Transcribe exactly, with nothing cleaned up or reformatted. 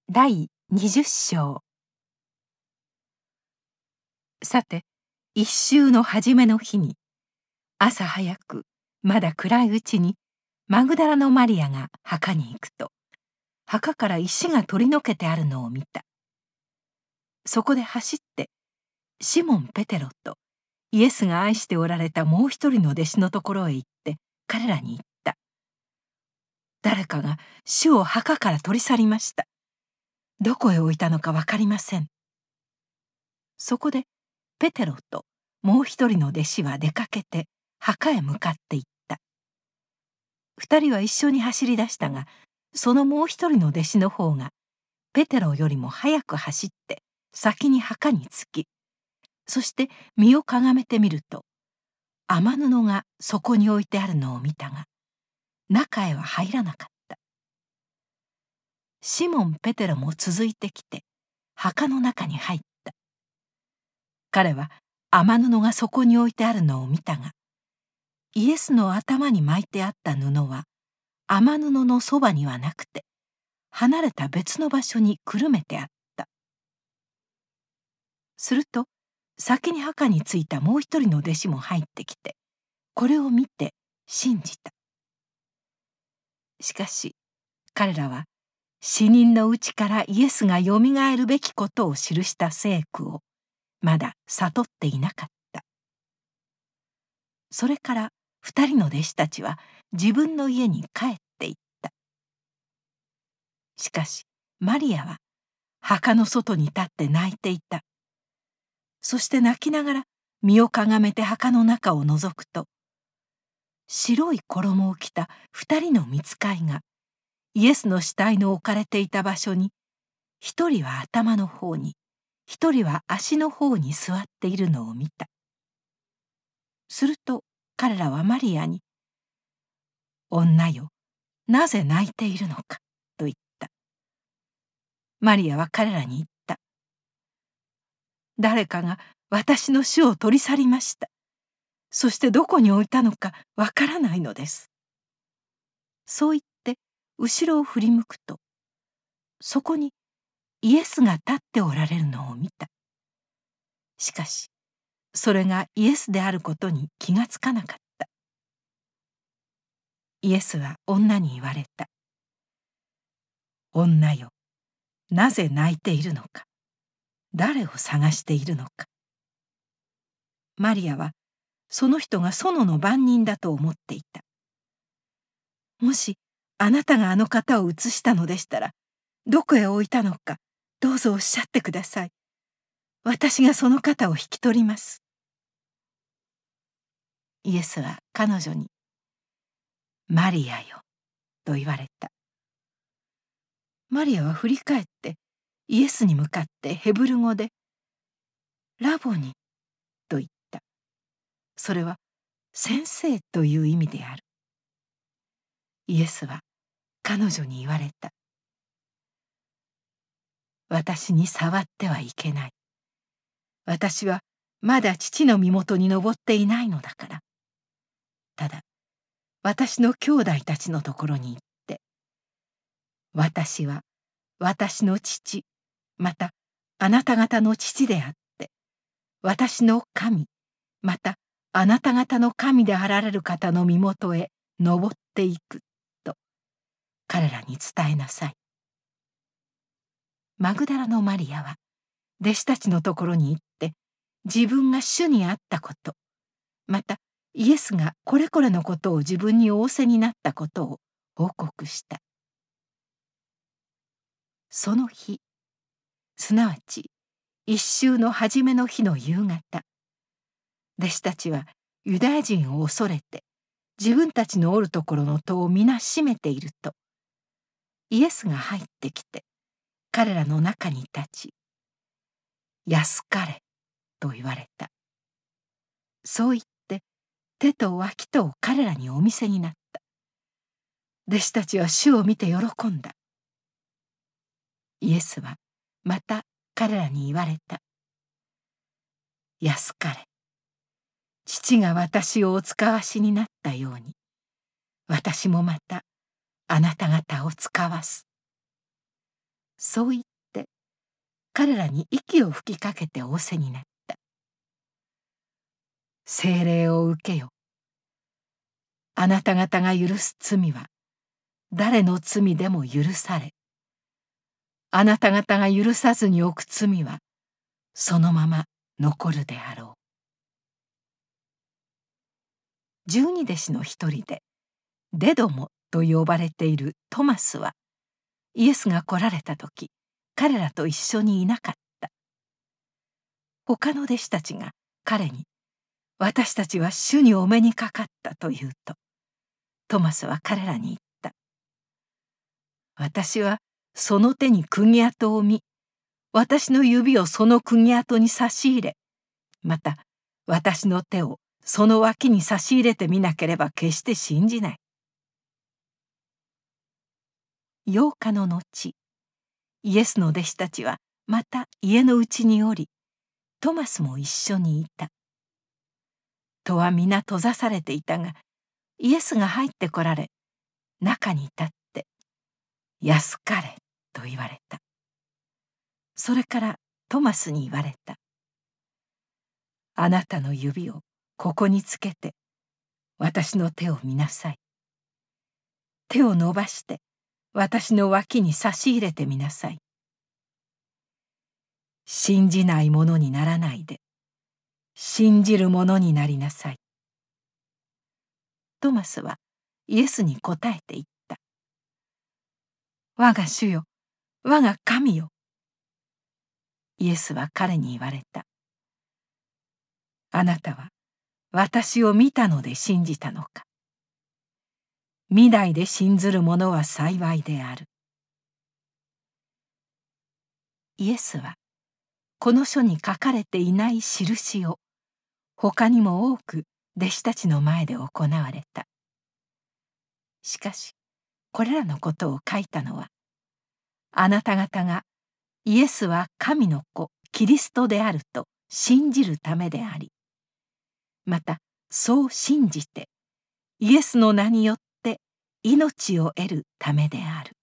第にじゅっ章。さて、一週の初めの日に、朝早くまだ暗いうちにマグダラのマリアが墓に行くと、墓から石が取り除けてあるのを見た。そこで走ってシモン・ペテロとイエスが愛しておられたもう一人の弟子のところへ行って彼らに言った。誰かが主を墓から取り去りました。どこへ置いたのか分かりません。そこでペテロともう一人の弟子は出かけて墓へ向かって行った。二人は一緒に走り出したが、そのもう一人の弟子の方がペテロよりも早く走って先に墓に着き、そして身をかがめてみると、雨布がそこに置いてあるのを見たが、中へは入らなかった。シモン・ペテロも続いてきて墓の中に入った。彼は雨布がそこに置いてあるのを見たが、イエスの頭に巻いてあった布は雨布のそばにはなくて、離れた別の場所にくるめてあった。すると先に墓に着いたもう一人の弟子も入ってきて、これを見て信じた。しかし彼らは死人のうちからイエスがよみがえるべきことを記した聖句をまだ悟っていなかった。それから二人の弟子たちは自分の家に帰っていった。しかしマリアは墓の外に立って泣いていた。そして泣きながら身をかがめて墓の中を覗くと、白い衣を着た二人の御使いがイエスの死体の置かれていた場所に、一人は頭の方に、一人は足の方に座っているのを見た。すると彼らはマリアに、女よ、なぜ泣いているのかと言った。マリアは彼らに言った。誰かが私の主を取り去りました。そしてどこに置いたのかわからないのです。そう言って後ろを振り向くと、そこにイエスが立っておられるのを見た。しかしそれがイエスであることに気がつかなかった。イエスは女に言われた。女よ、なぜ泣いているのか。誰を探しているのか。マリアはその人が園の番人だと思っていた。もしあなたがあの方を移したのでしたら、どこへ置いたのかどうぞおっしゃってください。私がその方を引き取ります。イエスは彼女に、マリアよと言われた。マリアは振り返ってイエスに向かってヘブル語で、ラボニと言った。それは先生という意味である。イエスは彼女に言われた。私に触ってはいけない。私はまだ父の身元に登っていないのだから。ただ私の兄弟たちのところに行って、私は私の父、またあなた方の父であって、私の神、またあなた方の神であられる方の身元へ登っていくと彼らに伝えなさい。マグダラのマリアは弟子たちのところに行って、自分が主に会ったこと、またイエスがこれこれのことを自分に仰せになったことを報告した。その日、すなわち一週の初めの日の夕方、弟子たちはユダヤ人を恐れて自分たちのおるところの戸を皆閉めていると、イエスが入ってきて彼らの中に立ち、安かれと言われた。そう言って手と脇とを彼らにお見せになった。弟子たちは主を見て喜んだ。イエスはまた彼らに言われた。安かれ、父が私をお使わしになったように、私もまたあなた方を使わす。 そう言って彼らに息を吹きかけて仰せになった。聖霊を受けよ。あなた方が許す罪は誰の罪でも許され、あなた方が許さずにおく罪はそのまま残るであろう。十二弟子の一人でデドモと呼ばれているトマスは、イエスが来られた時彼らと一緒にいなかった。他の弟子たちが彼に「私たちは主にお目にかかった」と言うと、トマスは彼らに言った。私はその手に釘跡を見、私の指をその釘跡に差し入れ、また私の手をその脇に差し入れてみなければ決して信じない。八日の後、イエスの弟子たちはまた家のうちにおり、トマスも一緒にいた。戸は皆閉ざされていたが、イエスが入ってこられ、中に立って「安かれ」と言われた。それからトマスに言われた。あなたの指をここにつけて私の手を見なさい。手を伸ばして私の脇に差し入れてみなさい。信じないものにならないで、信じるものになりなさい。トマスはイエスに答えて言った。我が主よ、我が神よ。イエスは彼に言われた。あなたは私を見たので信じたのか。見ないで信ずる者は幸いである。イエスはこの書に書かれていない印を他にも多く弟子たちの前で行われた。しかしこれらのことを書いたのは、あなた方がイエスは神の子キリストであると信じるためであり、またそう信じてイエスの名によって命を得るためである。